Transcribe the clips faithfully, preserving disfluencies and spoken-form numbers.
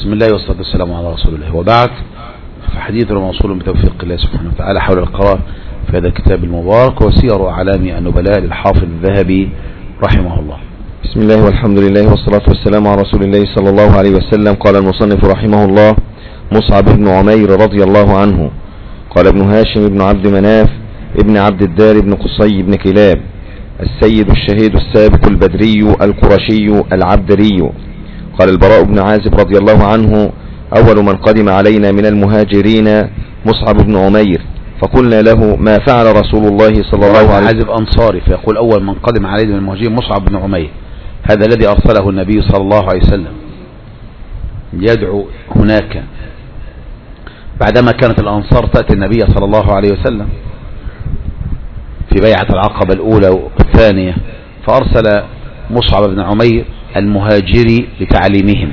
بسم الله والصلاة والسلام على رسول الله، وبعد، فحديثنا موصول بتوفيق الله سبحانه وتعالى حول القراءة في هذا الكتاب المبارك وسير أعلام النبلاء للحافظ الذهبي رحمه الله. بسم الله والحمد لله والصلاة والسلام على رسول الله صلى الله عليه وسلم. قال المصنف رحمه الله: مصعب بن عمير رضي الله عنه. قال ابن هاشم بن عبد مناف ابن عبد الدار بن قصي بن كلاب السيد الشهيد السابق البدري القرشي العبدري. قال البراء بن عازب رضي الله عنه: أول من قدم علينا من المهاجرين مصعب بن عمير، فقلنا له: ما فعل رسول الله صلى الله عليه وسلم؟ عازب أنصاري، فيقول أول من قدم علينا من المهاجرين مصعب بن عمير، هذا الذي أرسله النبي صلى الله عليه وسلم يدعو هناك بعدما كانت الأنصار تأتي النبي صلى الله عليه وسلم في بيعة العقبة الأولى والثانية، فأرسل مصعب بن عمير المهاجري لتعليمهم.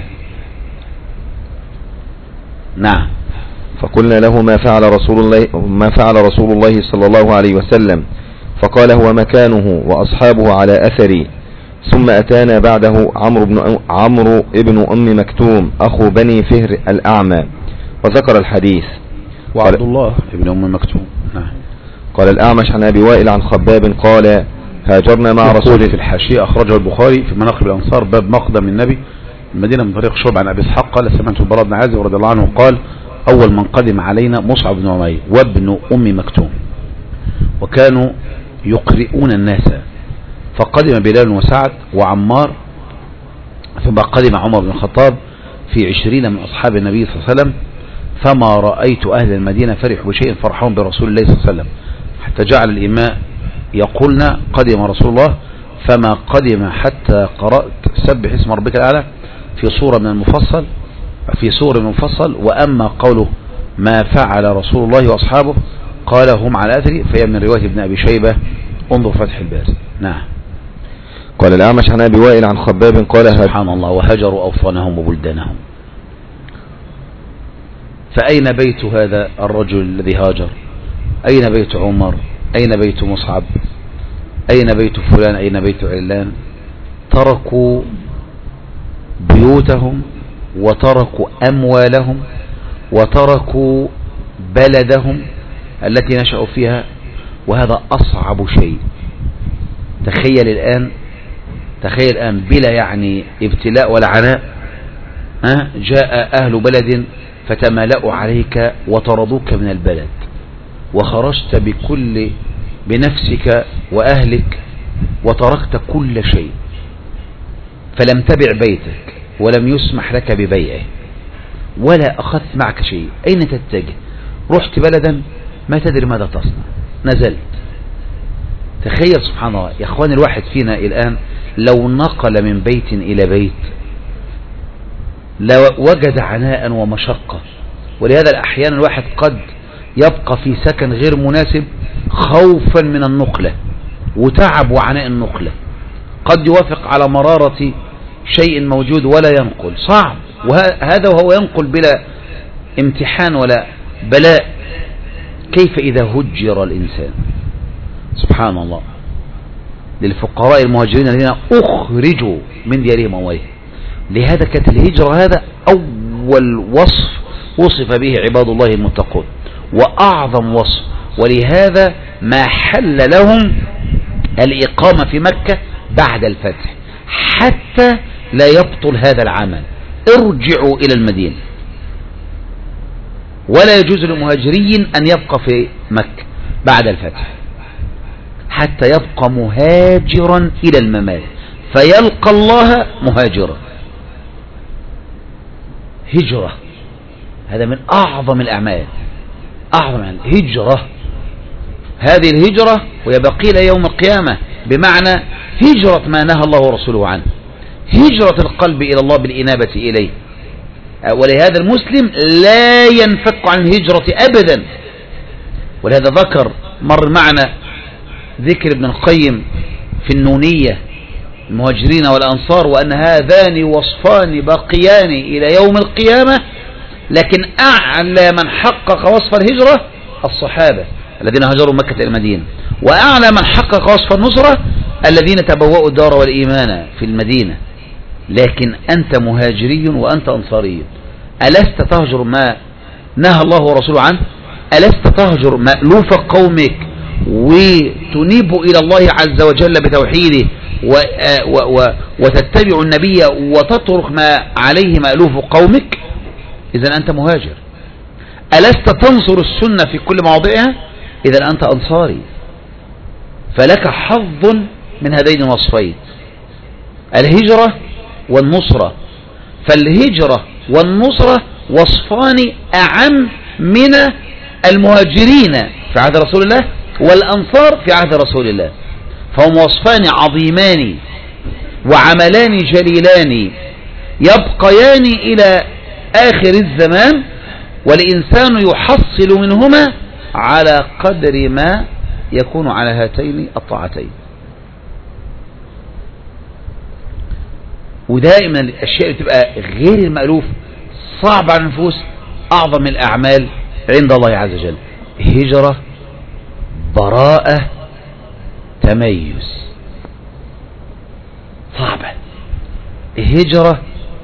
نعم. فقلنا له: ما فعل رسول الله ما فعل رسول الله صلى الله عليه وسلم؟ فقال: هو مكانه وأصحابه على أثري. ثم أتانا بعده عمرو بن عمرو ابن أم مكتوم أخو بني فهر الأعمى، وذكر الحديث. وعبد الله ابن أم مكتوم. نعم. قال الأعمش عن أبي وائل عن خباب قال: هاجرنا مع رسول في الحاشية أخرجه البخاري في مناقب الأنصار باب مقدم النبي المدينة من طريق شعب عن أبي إسحاق قال: سمعت البراء بن عازب رضي الله عنه قال: أول من قدم علينا مصعب بن عمير وابن أم مكتوم، وكانوا يقرئون الناس، فقدم بلال وسعد وعمار، ثم قدم عمر بن الخطاب في عشرين من أصحاب النبي صلى الله عليه وسلم، فما رأيت أهل المدينة فرحوا بشيء فرحون برسول الله صلى الله عليه وسلم، حتى جعل الإماء يقولنا: قدم رسول الله، فما قدم حتى قرأت سبح اسم ربك الأعلى في سورة من المفصل في سورة من المفصل. وأما قوله ما فعل رسول الله وأصحابه قال: هم على أثري، فهي من رواية ابن أبي شيبة، انظر فتح الباري. نعم. قال الأعمش عن أبي وائل عن خباب قال: سبحان الله، وهجروا أوطانهم وبلدانهم. فأين بيت هذا الرجل الذي هاجر؟ أين بيت عمر؟ أين بيت مصعب؟ أين بيت فلان؟ أين بيت علان؟ تركوا بيوتهم وتركوا أموالهم وتركوا بلدهم التي نشأوا فيها، وهذا أصعب شيء. تخيل الآن تخيل الآن بلا يعني ابتلاء ولا عناء، ها جاء أهل بلد فتمالأوا عليك وطردوك من البلد، وخرجت بكل بنفسك وأهلك وتركت كل شيء، فلم تبع بيتك ولم يسمح لك ببيعه ولا أخذت معك شيء. أين تتجه؟ رحت بلدا ما تدري ماذا تصنع، نزلت. تخيل سبحان الله يا أخوان، الواحد فينا الآن لو نقل من بيت إلى بيت لوجد عناء ومشقة، ولهذا الأحيان الواحد قد يبقى في سكن غير مناسب خوفا من النقلة وتعب وعناء النقلة، قد يوافق على مرارة شيء موجود ولا ينقل، صعب. وهذا وهو ينقل بلا امتحان ولا بلاء، كيف إذا هجر الإنسان؟ سبحان الله. للفقراء المهاجرين الذين أخرجوا من ديارهم وأموالهم. لهذا كانت الهجرة هذا أول وصف وصف به عباد الله المتقون، وأعظم وصف، ولهذا ما حل لهم الإقامة في مكة بعد الفتح حتى لا يبطل هذا العمل. ارجعوا إلى المدينة، ولا يجوز للمهاجرين أن يبقى في مكة بعد الفتح حتى يبقى مهاجرا إلى الممات فيلقى الله مهاجرا. هجرة هذا من أعظم الأعمال، أعظم الأعمال هجرة. هذه الهجرة ويبقي إلى يوم القيامة، بمعنى هجرة ما نهى الله ورسوله عنه، هجرة القلب إلى الله بالإنابة إليه. ولهذا المسلم لا ينفك عن الهجرة أبدا. ولهذا ذكر مر معنا ذكر ابن القيم في النونية المهاجرين والأنصار، وأن هذان وصفان باقيان إلى يوم القيامة، لكن أعلى من حقق وصف الهجرة الصحابة الذين هاجروا مكة إلى المدينة، وأعلى من حقق وصف النصرة الذين تبوأوا الدار والإيمان في المدينة. لكن أنت مهاجري وأنت أنصاري، ألست تهجر ما نهى الله ورسوله عنه؟ ألست تهجر مألوف قومك وتنيب إلى الله عز وجل بتوحيده وتتبع النبي وتترك ما عليه مألوف قومك؟ إذن أنت مهاجر. ألست تنصر السنة في كل مواضعها؟ إذن أنت أنصاري. فلك حظ من هذين الوصفين، الهجرة والنصرة. فالهجرة والنصرة وصفان أعم من المهاجرين في عهد رسول الله والأنصار في عهد رسول الله، فهم وصفان عظيمان وعملان جليلان يبقيان إلى آخر الزمان، والإنسان يحصل منهما على قدر ما يكون على هاتين الطاعتين. ودائما الأشياء اللي تبقى غير المألوف صعب على النفوس أعظم من الأعمال عند الله عز وجل. هجرة، براءة، تميز، صعبة. هجرة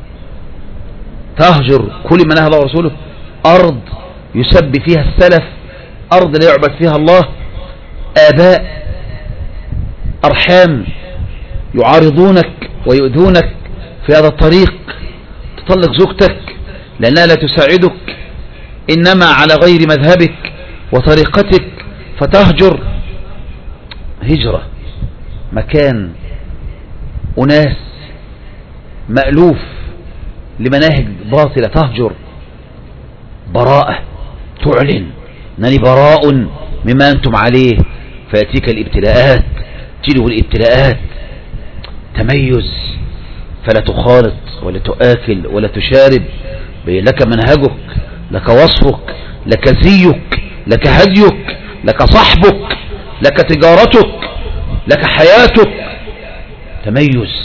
تهجر كل ما نهى الله ورسوله، أرض يسب فيها السلف، أرض لا يعبد فيها الله، آباء أرحام يعارضونك ويؤذونك في هذا الطريق، تطلق زوجتك لأنها لا تساعدك إنما على غير مذهبك وطريقتك فتهجر. هجرة مكان أناس مألوف لمناهج باطلة تهجر. براءة تعلن أنني براء مما أنتم عليه فيأتيك الابتلاءات، تلو الابتلاءات. تميز فلا تخالط ولا تآكل ولا تشارب، لك منهجك، لك وصفك، لك زيك، لك هديك، لك صحبك، لك تجارتك، لك حياتك. تميز،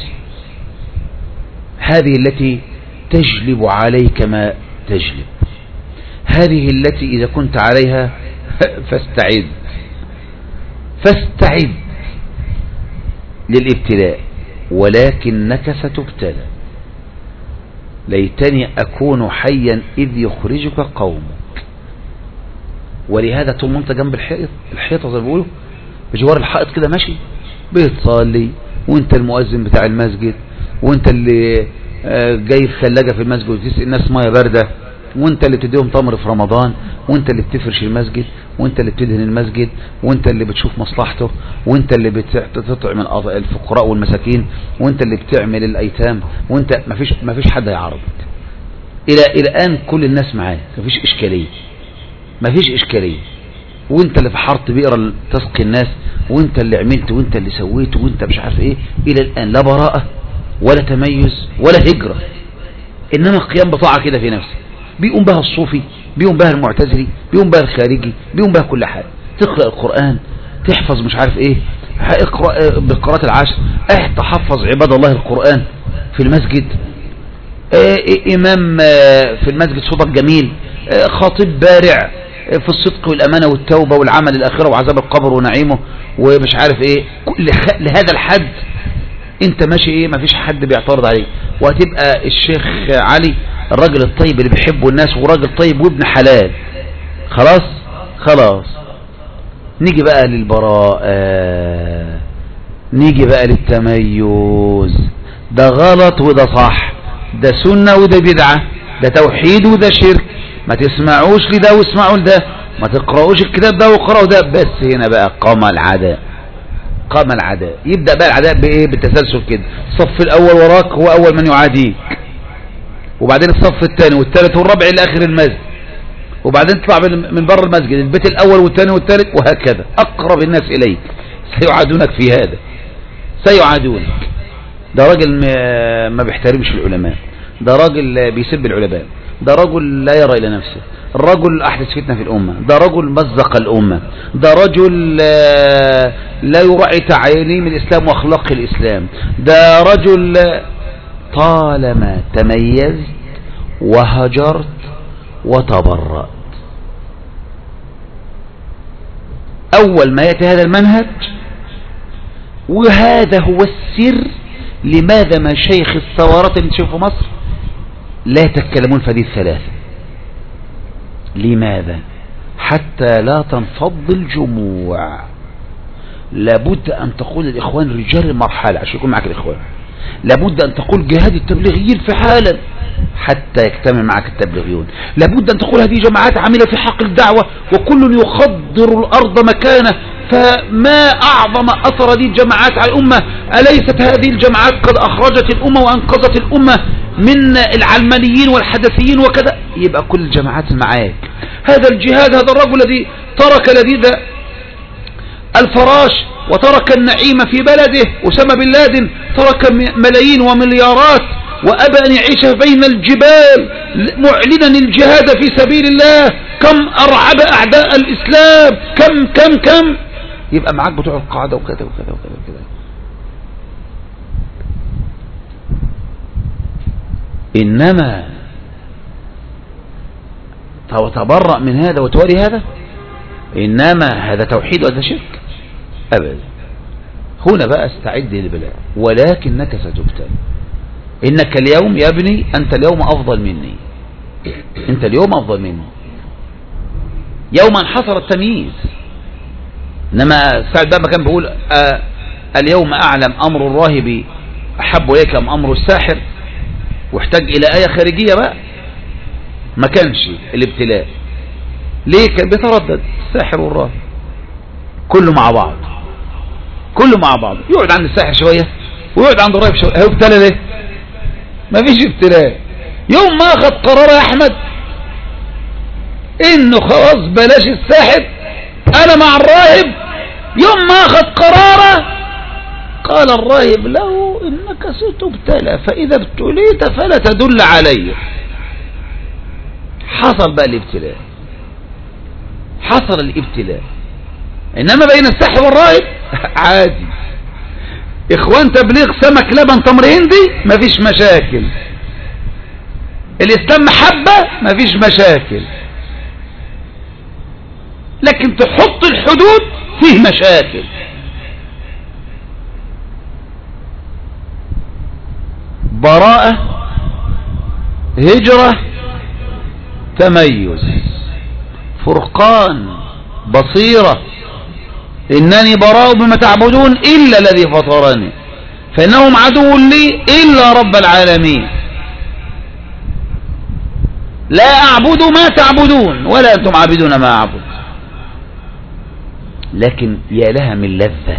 هذه التي تجلب عليك ما تجلب، هذه التي إذا كنت عليها فاستعد فاستعد للابتلاء، ولكنك ستبتلى. ليتني أكون حيا إذ يخرجك قومك. ولهذا طول ما انت جنب الحيط الحيطة زي ما بيقولوا بجوار الحائط كده ماشي بتصلي، وانت المؤذن بتاع المسجد، وانت اللي جايب ثلاجة في المسجد وتسقي الناس ميه باردة، وانت اللي بتديهم تمر في رمضان، وانت اللي بتفرش المسجد، وانت اللي بتدهن المسجد، وانت اللي بتشوف مصلحته، وانت اللي بتطعم الفقراء والمساكين، وانت اللي بتعمل الايتام، وانت مفيش مفيش حد يعرضك. الى الى الان كل الناس معاك، مفيش اشكاليه مفيش اشكاليه وانت اللي فحرت بئر تسقي الناس، وانت اللي عملت، وانت اللي سويت، وانت مش عارف ايه. الى الان لا براءه ولا تميز ولا هجره، انما قيام بطاعه كده في نفسك، بيقوم بها الصوفي، بيقوم بها المعتزلي، بيقوم بها الخارجي، بيقوم بها كل حاجه. تقرأ القرآن، تحفظ مش عارف ايه، اقرأ بالقراءات العشر، اه تحفظ عباد الله القرآن في المسجد، اه امام في المسجد صوتك جميل، اه خاطب بارع في الصدق والامانه والتوبه والعمل الاخره وعذاب القبر ونعيمه ومش عارف ايه. كل لهذا الحد انت ماشي ايه، مفيش حد بيعترض عليك، وهتبقى الشيخ علي الراجل الطيب اللي بيحبه الناس، وراجل طيب وابن حلال. خلاص خلاص نيجي بقى للبراءة، نيجي بقى للتميز. ده غلط وده صح، ده سنة وده بدعة، ده توحيد وده شرك. ما تسمعوش لده واسمعوا لده، ما تقرأوش الكتاب ده وقرأوا ده. بس هنا بقى قام العداء، قام العداء. يبدأ بقى العداء بايه؟ بالتسلسل كده. الصف الاول وراك هو اول من يعاديك، وبعدين الصف الثاني والثالث والرابع الى اخر المسجد، وبعدين تطلع من بره المسجد البيت الاول والثاني والثالث، وهكذا. اقرب الناس اليك سيعادونك في هذا، سيعادونك. ده راجل ما بيحترمش العلماء، ده راجل بيسب العلماء، ده رجل لا يرى الى نفسه، الرجل احدث فتنة في الامة، ده رجل مزق الامة، ده رجل لا يراعي تعاليم الاسلام واخلاق الاسلام، ده رجل. طالما تميزت وهجرت وتبرأت، اول ما يأتي هذا المنهج، وهذا هو السر لماذا مشايخ الثورات اللي تشوفوا مصر لا يتكلمون في هذه الثلاثة. لماذا؟ حتى لا تنفض الجموع. لابد أن تقول الإخوان رجال المرحلة عشان يكون معك الإخوان. لابد أن تقول جهاد التبليغيين في حالا حتى يجتمع معك التبليغيون. لابد أن تقول هذه جماعات عاملة في حق الدعوة وكل يخضر الأرض مكانه. فما أعظم أثر هذه الجماعات على الأمة. أليست هذه الجماعات قد أخرجت الأمة وأنقذت الأمة من العلمانيين والحدثيين وكذا؟ يبقى كل الجماعات معاك. هذا الجهاد، هذا الرجل الذي ترك لذيذ الفراش وترك النعيم في بلده، أسامة بن لادن ترك ملايين ومليارات وأبى أن يعيش بين الجبال معلنا الجهاد في سبيل الله. كم أرعب أعداء الإسلام، كم كم كم. يبقى معاك بتوع القاعدة وكذا وكذا وكذا وكذا. إنما تبرأ من هذا وتوري هذا، إنما هذا توحيد وهذا شرك أبدا. هنا بقى استعد للبلاء ولكنك ستبتلى. إنك اليوم يا ابني أنت اليوم أفضل مني، أنت اليوم أفضل مني. يوما حصل التمييز. إنما سعد بابا كان بيقول آه اليوم أعلم أمر الراهب أحب إليك أم أمر الساحر، واحتاج إلى آية خارجية بقى. ما كانش الابتلاء ليه؟ كان بيتردد الساحر والراهب كله مع بعض، كله مع بعض. يقعد عند الساحر شوية ويقعد عند الراهب شوية. هيبتلى ليه؟ ما فيش ابتلاء. يوم ما أخذ قرار يا أحمد إنه خلاص بلاش الساحر أنا مع الراهب، يوم ما أخذ قراره قال الراهب له إنك ستبتلى فإذا ابتليت فلا تدل علي. حصل بقى الابتلاء، حصل الابتلاء. إنما بين الساحر والراهب عادي. إخوان تبليغ سمك لبن تمر هندي مفيش مشاكل. الإسلام محبة مفيش مشاكل. لكن تحط الحدود فيه مشاكل. براءة، هجرة، تميز، فرقان، بصيرة. إنني براء بما تعبدون إلا الذي فطرني فإنهم عدو لي إلا رب العالمين. لا أعبد ما تعبدون ولا أنتم عابدون ما أعبد. لكن يا لها من لذة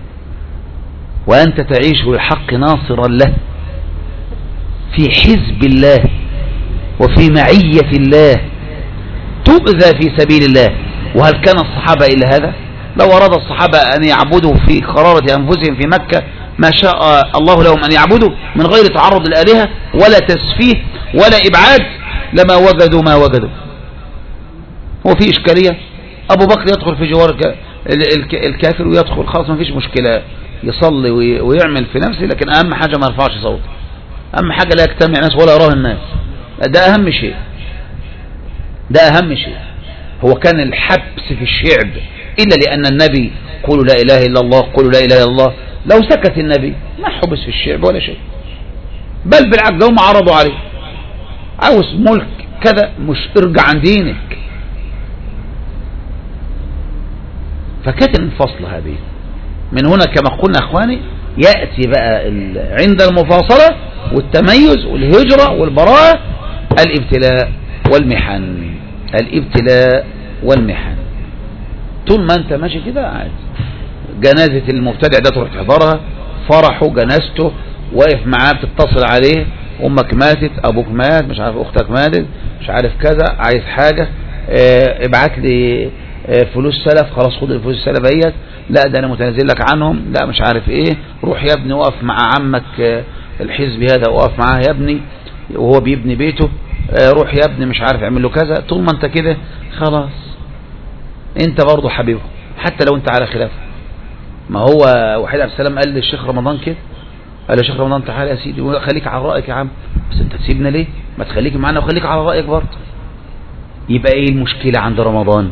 وأنت تعيش للحق ناصرا له في حزب الله وفي معية الله، تؤذى في سبيل الله. وهل كان الصحابة إلا هذا؟ لو أراد الصحابة أن يعبدوا في قرارة أنفسهم في مكة ما شاء الله لهم أن يعبدوا من غير تعرض الآلهة ولا تسفيه ولا إبعاد لما وجدوا ما وجدوا. هو في إشكالية؟ أبو بكر يدخل في جوار الكافر ويدخل خلاص ما فيش مشكلة، يصلي ويعمل في نفسه، لكن أهم حاجة ما يرفعش صوته، أهم حاجة لا يجتمع ناس ولا يراه الناس. ده أهم شيء، ده أهم شيء. هو كان الحبس في الشعب إلا لأن النبي قولوا لا إله إلا الله، قولوا لا إله إلا الله. لو سكت النبي ما حبس في الشعب ولا شيء، بل بالعكس هم عرضوا عليه عاوز ملك كذا، مش ارجع عن دينك. فكانت الفصل هذه من هنا كما قلنا أخواني يأتي بقى عند المفاصلة والتميز والهجرة والبراءة الابتلاء والمحن. الابتلاء والمحن طول ما انت ماشي كده عادي. جنازة المبتدع ده تروح تحضرها، فرحه جنازته واقف معاه بتتصل عليه، امك ماتت، ابوك مات، مش عارف اختك ماتت، مش عارف كذا، عايز حاجة اه ابعت لي اه فلوس سلف، خلاص خد الفلوس السلف اهيت، لا ده انا متنازل لك عنهم، لا مش عارف ايه، روح يا ابني وقف مع عمك اه الحزبي هذا وقف معاه يا ابني وهو بيبني بيته، اه روح يا ابني مش عارف اعمل له كذا. طول ما انت كده خلاص انت برضه حبيبه حتى لو انت على خلافه. ما هو وحيد عبد السلام قال للشيخ رمضان كده، قال له شيخ رمضان تعالى يا سيدي خليك على رأيك يا عم، بس انت تسيبنا ليه؟ ما تخليك معنا وخليك على رأيك برضه. يبقى ايه المشكلة عند رمضان؟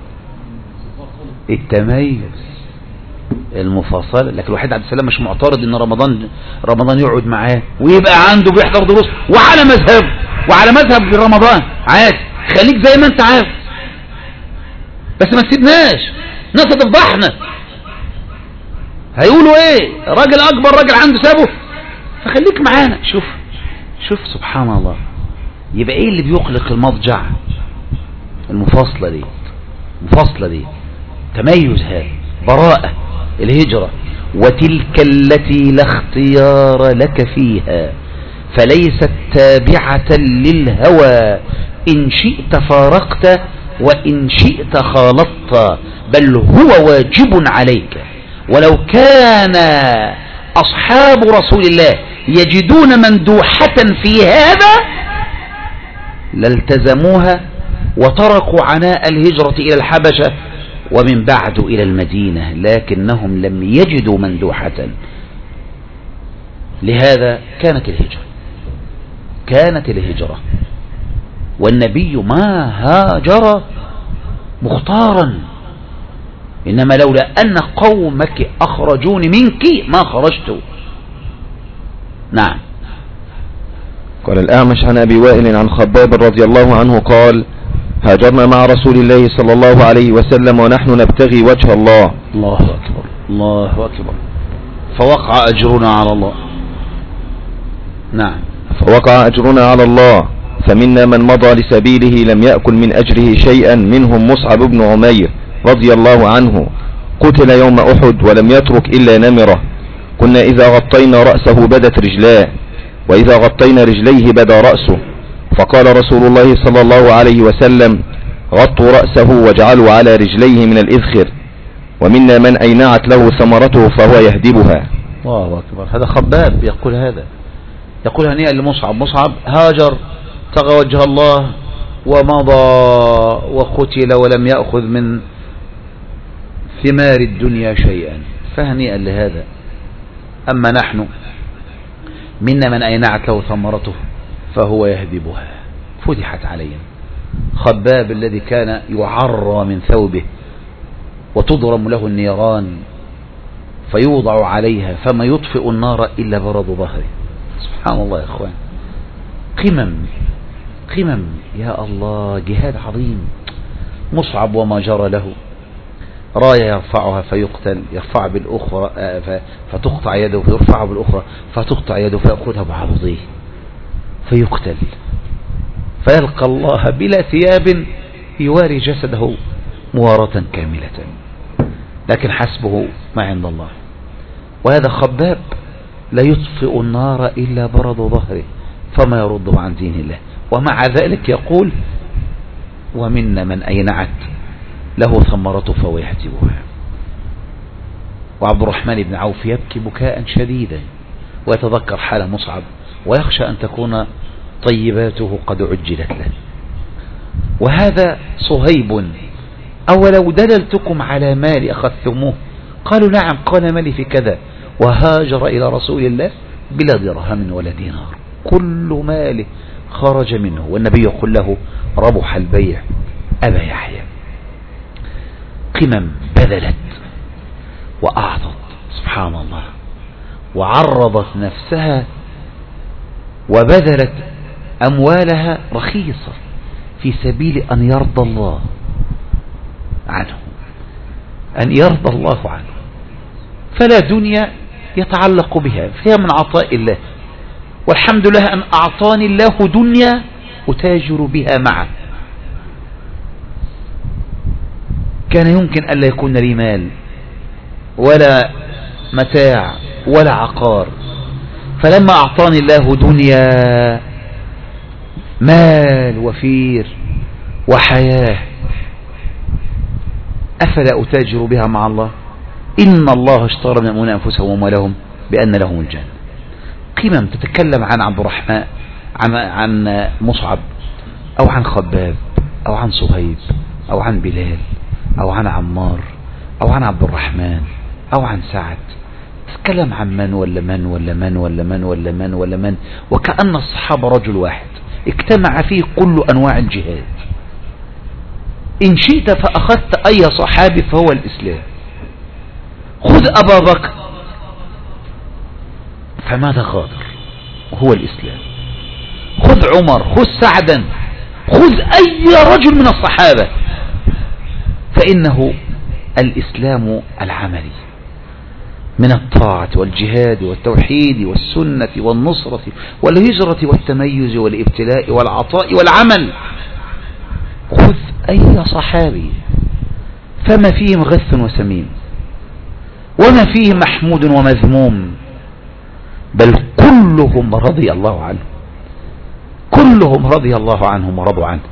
التميز، المفاصلة. لكن الوحيد عبد السلام مش معترض ان رمضان رمضان يقعد معاه ويبقى عنده بيحضر دروس وعلى مذهبه، وعلى مذهب في رمضان عادي، خليك زي ما انت عاوز، بس ما تسيبناش ناس هتفضحنا، هيقولوا ايه راجل اكبر راجل عنده سابه، فخليك معانا. شوف شوف سبحان الله. يبقى ايه اللي بيقلق المضجع؟ المفاصلة دي، المفاصلة دي تميز، هذا براءة الهجرة. وتلك التي لا اختيار لك فيها فليست تابعة للهوى، إن شئت فارقت وإن شئت خالطت، بل هو واجب عليك. ولو كان أصحاب رسول الله يجدون مندوحة في هذا لالتزموها وتركوا عناء الهجرة إلى الحبشة ومن بعد إلى المدينة، لكنهم لم يجدوا مندوحة، لهذا كانت الهجرة كانت الهجرة والنبي ما هاجر مختارا، إنما لولا أن قومك أخرجوني منك ما خرجت. نعم. قال الأعمش عن أبي وائل عن خباب رضي الله عنه قال: هاجرنا مع رسول الله صلى الله عليه وسلم ونحن نبتغي وجه الله. الله أكبر الله أكبر. فوقع أجرنا على الله. نعم. فوقع أجرنا على الله، فمنا من مضى لسبيله لم يأكل من أجره شيئا، منهم مصعب بن عمير رضي الله عنه، قتل يوم أحد ولم يترك إلا نمرة، كنا إذا غطينا رأسه بدت رجلاه، وإذا غطينا رجليه بدا رأسه، فقال رسول الله صلى الله عليه وسلم: غطوا رأسه واجعلوا على رجليه من الإذخر. ومنا من أينعت له ثمرته فهو يهدبها. الله أكبر. هذا خباب يقول هذا، يقول هنيئا لمصعب. مصعب هاجر ابتغى وجه الله ومضى وقتل ولم يأخذ من ثمار الدنيا شيئا، فهنيئا لهذا. أما نحن منا من أينعت له ثمرته فهو يهدبها. فتحت علينا. خباب الذي كان يعرى من ثوبه وتضرم له النيران فيوضع عليها فما يطفئ النار إلا برد ظهره. سبحان الله يا إخوان. قمم قمم يا الله، جهاد عظيم. مصعب وما جرى له، راية يرفعها فيقتل، يرفع بالأخرى فتقطع يده، فيرفعها بالأخرى فتقطع يده، فيأخذها بعرضيه فيقتل، فيلقى الله بلا ثياب يواري جسده موارة كاملة، لكن حسبه ما عند الله. وهذا خباب لا يطفئ النار إلا برد ظهره فما يرده عن دين الله، ومع ذلك يقول: ومنا من أينعت له ثمرته فهو يحتبها. وعبد الرحمن بن عوف يبكي بكاء شديدا ويتذكر حال مصعب ويخشى أن تكون طيباته قد عجلت له. وهذا صهيب: أولو دللتكم على مال أخذتموه؟ قالوا: نعم. قال: مالي في كذا. وهاجر إلى رسول الله بلا درهم ولا دينار، كل ماله خرج منه، والنبي يقول له: ربح البيع أبا يحيى. قمم بذلت وأعطت سبحان الله، وعرضت نفسها وبذلت أموالها رخيصة في سبيل أن يرضى الله عنه، أن يرضى الله عنه، فلا دنيا يتعلق بها، فهي من عطاء الله. والحمد لله أن أعطاني الله دنيا أتاجر بها معه. كان يمكن ألا يكون لي مال ولا متاع ولا عقار، فلما أعطاني الله دنيا، مال وفير وحياة، أفلا أتاجر بها مع الله؟ إن الله اشترى من المؤمنين أنفسهم وأموالهم بأن لهم الجنة. قمم تتكلم عن عبد الرحمن، عن عن مصعب، أو عن خباب، أو عن صهيب، أو عن بلال، أو عن عمار، أو عن عبد الرحمن، أو عن سعد. تتكلم عن من ولا من ولا من ولا من ولا من ولا من، وكأن الصحابة رجل واحد اجتمع فيه كل أنواع الجهاد. إن شئت فأخذت أي صحابي فهو الإسلام. خذ أبا بكر، فماذا غادر؟ هو الإسلام. خذ خذ عمر، خذ سعدا، خذ أي رجل من الصحابة، فإنه الإسلام العملي من الطاعة والجهاد والتوحيد والسنة والنصرة والهجرة والتميز والابتلاء والعطاء والعمل. خذ أي صحابي فما فيهم غث وسمين، وما فيهم محمود ومذموم، بل كلهم رضي الله عنه، كلهم رضي الله عنهم ورضوا عنه.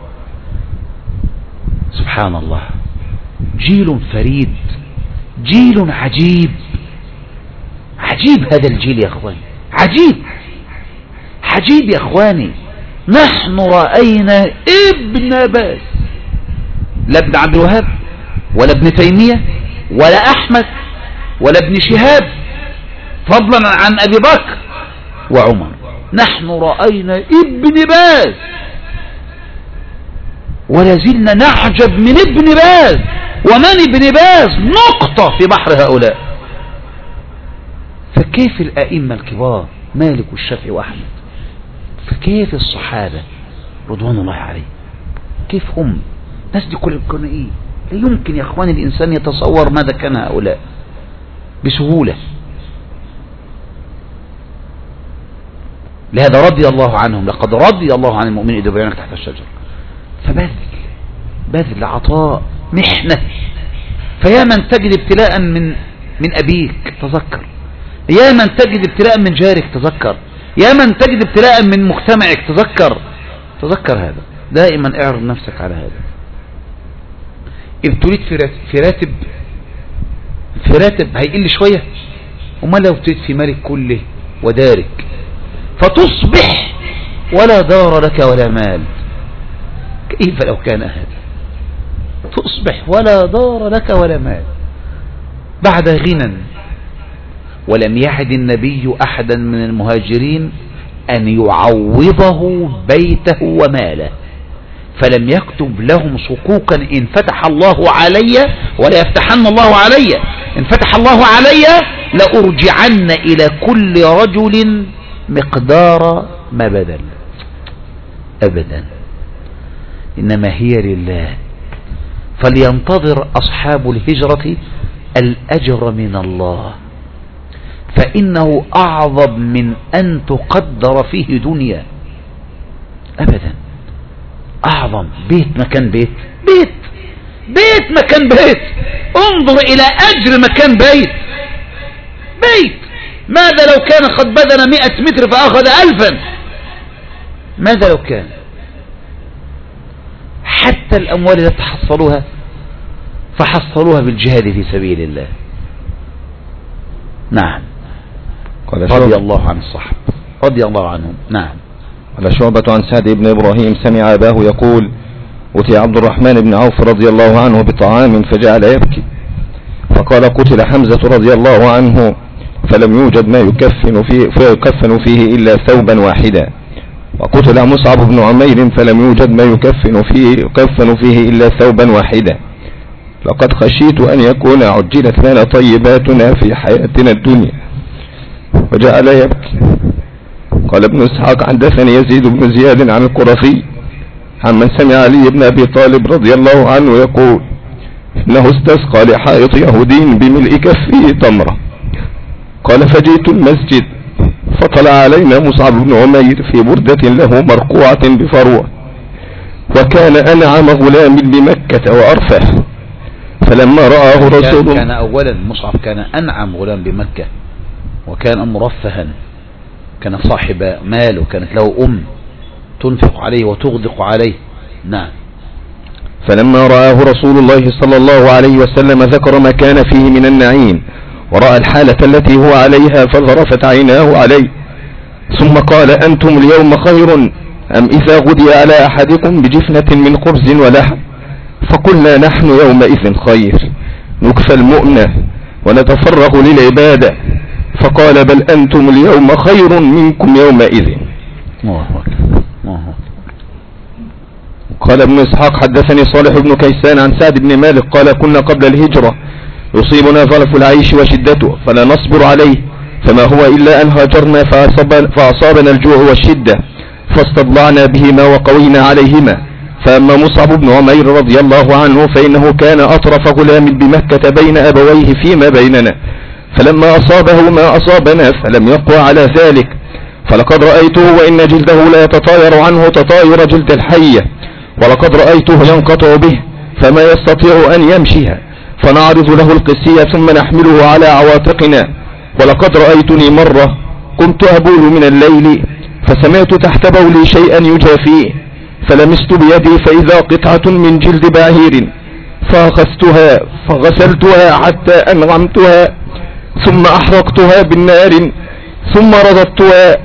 سبحان الله، جيل فريد، جيل عجيب، عجيب هذا الجيل يا اخواني، عجيب عجيب يا اخواني. نحن رأينا ابن باز، لا ابن عبد الوهاب ولا ابن تيمية ولا احمد ولا ابن شهاب، فضلا عن ابي بكر وعمر. نحن رأينا ابن باز، ولا زلنا نعجب من ابن باز. ومن ابن باز نقطة في بحر هؤلاء. فكيف الأئمة الكبار مالك والشافعي وأحمد؟ فكيف الصحابة رضوان الله عليهم؟ كيف هم؟ الناس دي كل كانوا ايه؟ لا يمكن يا اخواني الانسان يتصور ماذا كان هؤلاء بسهولة. لهذا رضي الله عنهم، لقد رضي الله عن المؤمنين إذ يبايعونك تحت الشجرة. فبذل بذل عطاء محنة. فيا من تجد ابتلاء من من أبيك تذكر، يا من تجد ابتلاء من جارك تذكر، يا من تجد ابتلاء من مجتمعك تذكر، تذكر هذا دائما، اعرض نفسك على هذا. ابتليت في راتب، في راتب هيقل شوية، وما لو ابتليت في مالك كله ودارك فتصبح ولا دار لك ولا مال، كيف لو كان هذا؟ تصبح ولا دار لك ولا مال بعد غنى. ولم يعد النبي أحدا من المهاجرين أن يعوضه بيته وماله، فلم يكتب لهم صكوكا إن فتح الله علي ولا يفتحن الله علي، إن فتح الله علي لأرجعن إلى كل رجل مقدار ما بذل. أبدا، إنما هي لله. فلينتظر أصحاب الهجرة الأجر من الله، فإنه أعظم من أن تقدر فيه دنيا. أبدا، أعظم. بيت مكان بيت، بيت بيت مكان بيت. انظر إلى أجر مكان بيت. بيت ماذا لو كان قد بذل مئة متر فأخذ ألفا؟ ماذا لو كان؟ حتى الأموال التي تحصلوها فحصلوها بالجهاد في سبيل الله. نعم، رضي الله عن الصحابة، رضي الله عنهم. نعم. قال شعبة عن سعد بن إبراهيم سمع أباه يقول: أتي عبد الرحمن بن عوف رضي الله عنه بطعام فجعل يبكي، فقال: قتل حمزة رضي الله عنه فلم يوجد ما يكفن فيه, فيكفن فيه إلا ثوبا واحدا، وقتل مصعب بن عمير فلم يوجد ما يكفن فيه, يكفن فيه إلا ثوبا واحدا، لقد خشيت أن يكون عجلت لنا طيباتنا في حياتنا الدنيا، وجعل يبكي. قال ابن إسحاق: حدثني يزيد بن زياد عن القرظي عمن سمع علي بن أبي طالب رضي الله عنه يقول: إنه استسقى لحائط يهودي بملء كفه تمرة، قال: فجئت المسجد فطلع علينا مصعب بن عمير في بردة له مرقوعة بفروة، وكان أنعم غلام بمكة وأرفه، فلما رآه رسول كان, كان أولا مصعب كان أنعم غلام بمكة، وكان مرفها، كان صاحب مال، وكانت له أم تنفق عليه وتغدق عليه. نعم. فلما رآه رسول الله صلى الله عليه وسلم ذكر ما كان فيه من النعيم، ورأى الحالة التي هو عليها فظرفت عيناه عليه، ثم قال: أنتم اليوم خير أم إذا غدي على أحدكم بجفنة من خبز ولحم؟ فقلنا: نحن يومئذ خير، نكفى المؤنة ونتفرغ للعبادة. فقال: بل أنتم اليوم خير منكم يومئذ. قال ابن إسحاق: حدثني صالح بن كيسان عن سعد بن مالك قال: كنا قبل الهجرة يصيبنا ظرف العيش وشدته فلا نصبر عليه، فما هو إلا أن هاجرنا فأصابنا الجوع والشدة، فاستضلعنا بهما وقوينا عليهما. فأما مصعب بن عمير رضي الله عنه فإنه كان أطرف غلام بمكة بين أبويه فيما بيننا، فلما أصابه ما أصابنا فلم يقوى على ذلك، فلقد رأيته وإن جلده لا يتطاير عنه تطاير جلد الحية، ولقد رأيته ينقطع به فما يستطيع أن يمشيها، فنعرض له القسية ثم نحمله على عواتقنا. ولقد رأيتني مرة قمت أبول من الليل فسمعت تحت بولي شيئا يجافيه، فلمست بيدي فإذا قطعة من جلد بعير، فأخذتها فغسلتها حتى أنغمتها، ثم أحرقتها بالنار، ثم رددتها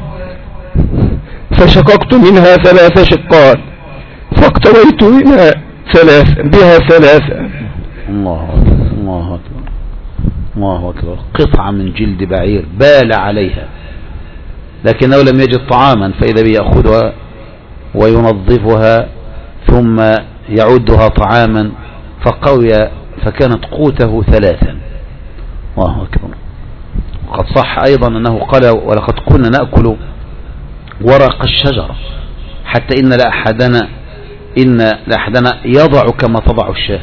فشققت منها ثلاث شقات، فاقتويت منها ثلاث بها ثلاثة. الله أكبر الله أكبر الله أكبر. قطعة من جلد بعير بال عليها، لكنه لم يجد طعاما فإذا به يأخذها وينظفها ثم يعدها طعاما، فقوي فكانت قوته ثلاثا. الله أكبر. وقد صح أيضا أنه قال: ولقد كنا نأكل ورق الشجرة حتى إن لأحدنا إن لأحدنا يضع كما تضع الشاه.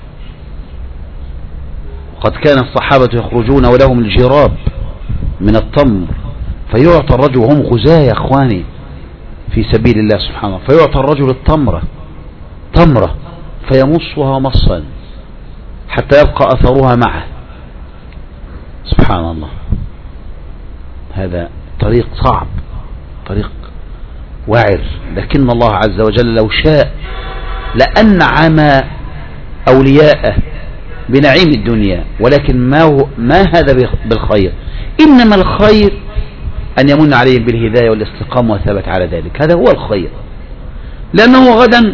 وقد كان الصحابة يخرجون ولهم الجراب من التمر، فيعطى الرجل، وهم غزاة يا أخواني في سبيل الله سبحانه، فيعطى الرجل التمرة تمرة فيمصها مصا حتى يبقى أثرها معه. سبحان الله. هذا طريق صعب، طريق وعر، لكن الله عز وجل لو شاء لأنعم أولياءه بنعيم الدنيا، ولكن ما هو ما هذا بالخير، إنما الخير أن يمن عليهم بالهداية والاستقامة والثبات على ذلك، هذا هو الخير، لأنه غدا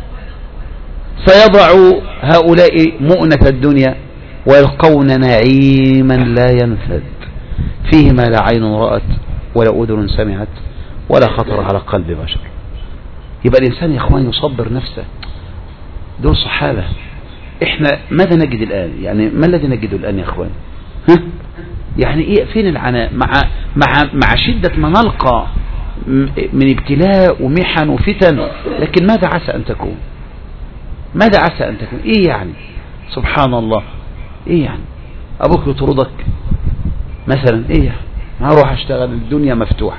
سيضع هؤلاء مؤنة الدنيا ويلقون نعيما لا ينفد فيه ما لا عين رأت ولا أذن سمعت ولا خطر على قلب بشر. يبقى الإنسان يا إخوان يصبر نفسه. دول صحابة، إحنا ماذا نجد الآن؟ يعني ما الذي نجده الآن يا إخوان؟ ها؟ يعني إيه؟ فين العناء مع مع مع شدة ما نلقى من ابتلاء ومحن وفتن، لكن ماذا عسى أن تكون؟ ماذا عسى أن تكون؟ إيه يعني؟ سبحان الله. إيه يعني؟ أبوك يطردك مثلا، إيه يعني؟ هروح أشتغل، الدنيا مفتوحة،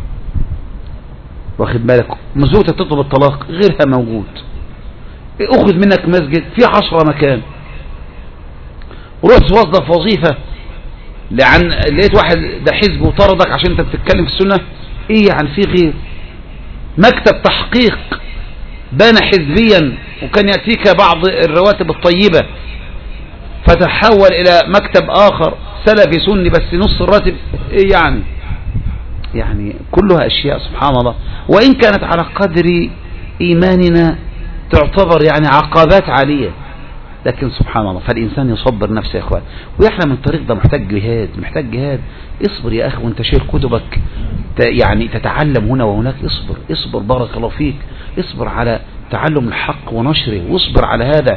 واخد بالك؟ مزوجتك تطلب الطلاق، غيرها موجود، أخذ منك مسجد في عشرة مكان، روح توظف وظيفة لعن لقيت واحد ده حزب وطردك عشان انت بتتكلم في السنة، ايه يعني؟ في غير مكتب تحقيق بان حزبيا وكان يأتيك بعض الرواتب الطيبة فتحول الى مكتب اخر سلفي سني بس نص الراتب، ايه يعني؟ يعني كلها اشياء سبحان الله، وان كانت على قدر ايماننا تعتبر يعني عقبات عالية، لكن سبحان الله. فالإنسان يصبر نفسه يا إخوان، ويحلم الطريق ده محتاج جهاد، محتاج جهاد. اصبر يا أخي وانت شايل كتبك يعني تتعلم هنا وهناك، اصبر اصبر بارك الله فيك، اصبر على تعلم الحق ونشره، واصبر على هذا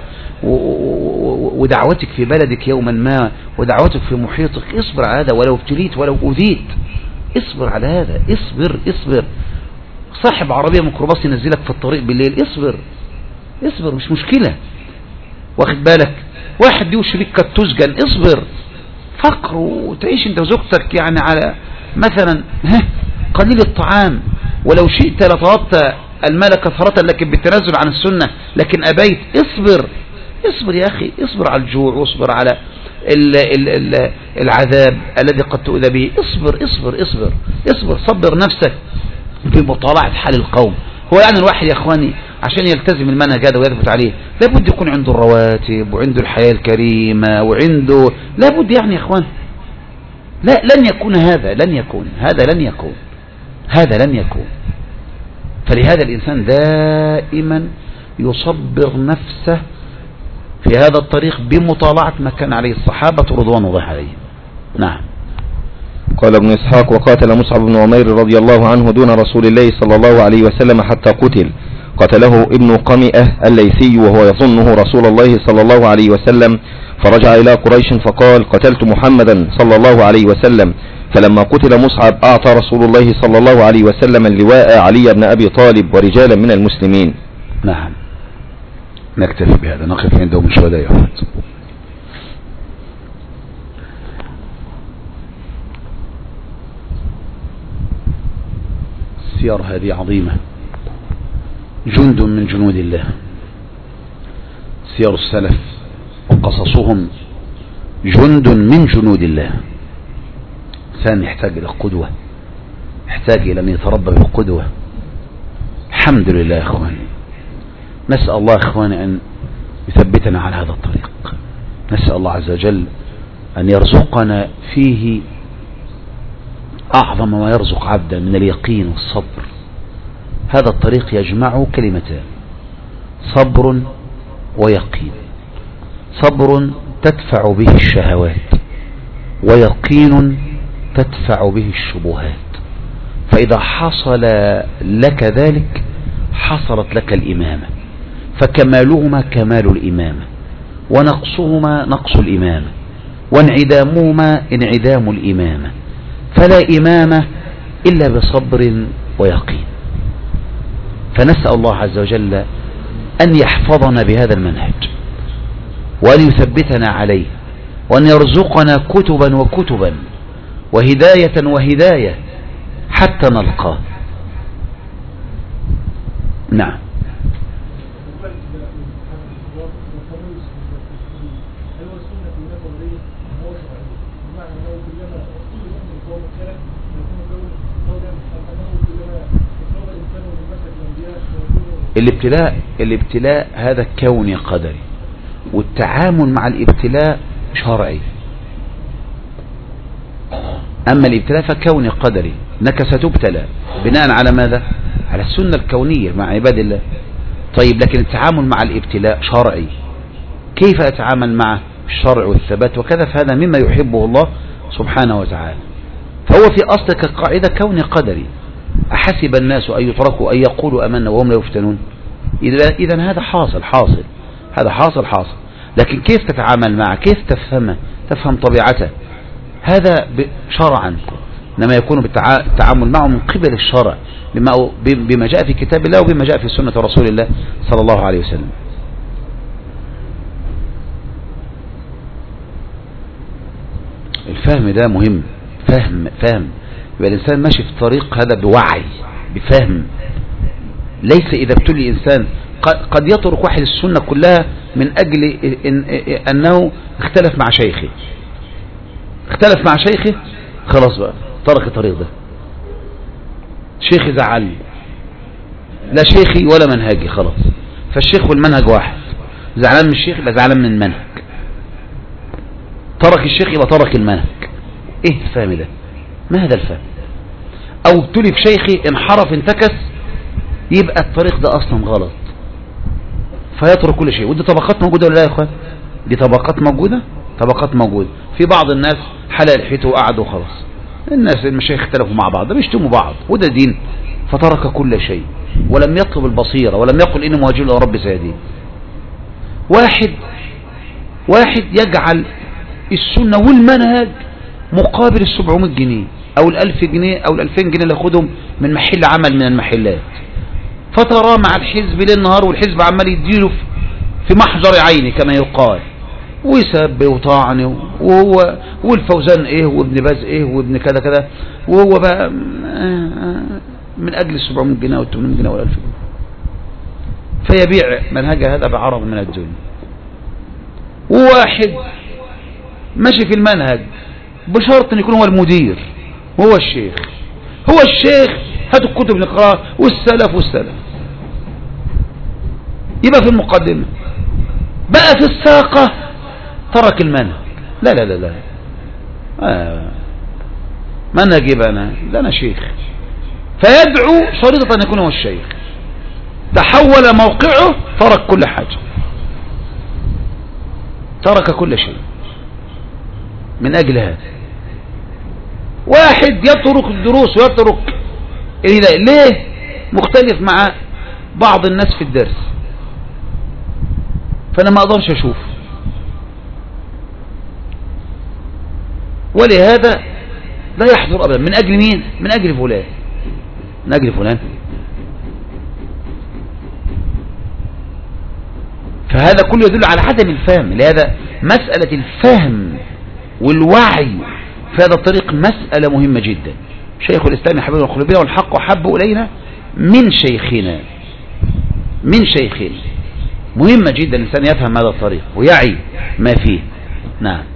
ودعوتك في بلدك يوما ما ودعوتك في محيطك، اصبر على هذا ولو ابتليت ولو أذيت، اصبر على هذا، اصبر اصبر. صاحب عربية ميكروباص ينزلك في الطريق بالليل، اصبر اصبر مش مشكلة، واخد بالك؟ واحد يوشي بك قد تسجن، اصبر. فقر وتعيش انت وزوجتك يعني على مثلا ها قليل الطعام، ولو شئت لطلبت المال كثرة لكن بالتنازل عن السنة، لكن أبيت، اصبر اصبر يا أخي، اصبر على الجوع واصبر على ال ال ال العذاب الذي قد تؤذى به، اصبر اصبر اصبر اصبر صبر نفسك في مطالعة حال القوم. هو يعني الواحد يا اخواني عشان يلتزم المنهج هذا ويثبت عليه لابد يكون عنده الرواتب وعنده الحياة الكريمة وعنده، لابد يعني يا اخوان، لا لن يكون هذا لن يكون هذا لن يكون هذا لن يكون فلهذا الإنسان دائما يصبر نفسه في هذا الطريق بمطالعة ما كان عليه الصحابة رضوان الله عليهم. نعم. قال ابن إسحاق: وقاتل مصعب بن عمير رضي الله عنه دون رسول الله صلى الله عليه وسلم حتى قتل، قتله ابن قمئة الليثي وهو يظنه رسول الله صلى الله عليه وسلم، فرجع إلى قريش فقال: قتلت محمدا صلى الله عليه وسلم. فلما قتل مصعب أعطى رسول الله صلى الله عليه وسلم اللواء علي بن أبي طالب ورجالا من المسلمين. نعم، نكتفي بهذا، نقف عندهم الشهداء يا أحمد. السير هذه عظيمة، جند من جنود الله. سير السلف وقصصهم جند من جنود الله. إنسان يحتاج إلى قدوة، يحتاج إلى أن يتربى بالقدوة. الحمد لله يا إخواني، نسأل الله يا إخواني أن يثبتنا على هذا الطريق. نسأل الله عز وجل أن يرزقنا فيه أعظم ما يرزق عبدا من اليقين والصبر. هذا الطريق يجمعه كلمتان: صبر ويقين. صبر تدفع به الشهوات، ويقين تدفع به الشبهات. فإذا حصل لك ذلك حصلت لك الإمامة، فكمالهما كمال الإمامة، ونقصهما نقص الإمامة، وانعدامهما انعدام الإمامة. فلا إمامة إلا بصبر ويقين. فنسأل الله عز وجل أن يحفظنا بهذا المنهج، وأن يثبتنا عليه، وأن يرزقنا كتبا وكتبا وهداية وهداية حتى نلقاه. نعم. الابتلاء الابتلاء هذا كوني قدري، والتعامل مع الابتلاء شرعي. أما الابتلاء فكوني قدري، أنك ستبتلى بناء على ماذا؟ على السنة الكونية مع عباد الله. طيب، لكن التعامل مع الابتلاء شرعي. كيف أتعامل معه؟ الشرع والثبات وكذا. فهذا مما يحبه الله سبحانه وتعالى. فهو في أصل كقاعدة كوني قدري. أحسب الناس أن يتركوا أن يقولوا أمنا وهم لا يفتنون؟ إذن هذا حاصل حاصل هذا حاصل حاصل لكن كيف تتعامل معه؟ كيف تفهمه؟ تفهم طبيعته؟ هذا شرعا، إنما يكون بالتعامل معه من قبل الشرع، بما جاء في كتاب الله وبما جاء في سنة رسول الله صلى الله عليه وسلم. الفهم ده مهم. فهم فهم يبقى الإنسان ماشي في طريق هذا بوعي بفهم. ليس إذا ابتلي إنسان قد يترك واحد السنة كلها من أجل إن أنه اختلف مع شيخه اختلف مع شيخه خلاص بقى ترك الطريق ده. شيخي زعلني، لا شيخي ولا منهجي، خلاص. فالشيخ والمنهج واحد. زعلان من الشيخ يبقى زعلان من المنهج. ترك الشيخ يبقى ترك المنهج. ايه الفهم ده؟ ما هذا الفهم؟ او ابتلي في شيخي انحرف انتكس، يبقى الطريق ده اصلا غلط، فيترك كل شيء. ودي طبقات موجودة ولا لا يا اخوان؟ دي طبقات موجودة طبقات موجودة. في بعض الناس حلق لحيته وقعدوا خلاص. الناس المشايخ اختلفوا مع بعض، بيشتموا بعض، وده دين. فترك كل شيء ولم يطلب البصيرة، ولم يقل إني مواجه إلى رب سيدين. واحد واحد يجعل السنة والمنهج مقابل السبعمائة جنيه أو الألف جنيه أو الألفين جنيه اللي ياخدهم من محل عمل من المحلات، فترى مع الحزب ليل نهار، والحزب عمال يديله في محجر عيني كما يقال، ويسب وطعني، وهو والفوزان ايه وابن باز ايه وابن كذا كذا، وهو بقى من اجل السبعمائة جنيه والثمانمائة جنيه والألف جنيه، فيبيع منهج هذا بعرض من الدنيا. وواحد ماشي في المنهج بشرط ان يكون هو المدير وهو الشيخ، هو الشيخ، هاتوا الكتب نقراها والسلف والسلف، يبقى في المقدمة. بقى في الساقة ترك المنهج. لا لا لا لا آه. منهج يبقى انا لا انا شيخ، فيدعو شريطة ان يكون هو الشيخ. تحول موقعه، ترك كل حاجة، ترك كل شيء من اجل هذا. واحد يترك الدروس ويترك ليه؟ مختلف مع بعض الناس في الدرس، فأنا ما أقدرش أشوف، ولهذا لا يحضر أبدا. من أجل مين؟ من أجل فلان، من أجل فلان. فهذا كله يدل على عدم الفهم. لهذا مسألة الفهم والوعي في هذا الطريق مسألة مهمة جدا. شيخ الإسلام حبيبنا القلوبية والحق أحب إلينا من شيخنا، من شيخنا. مهمة جدا الإنسان يفهم هذا الطريق ويعي ما فيه. نعم.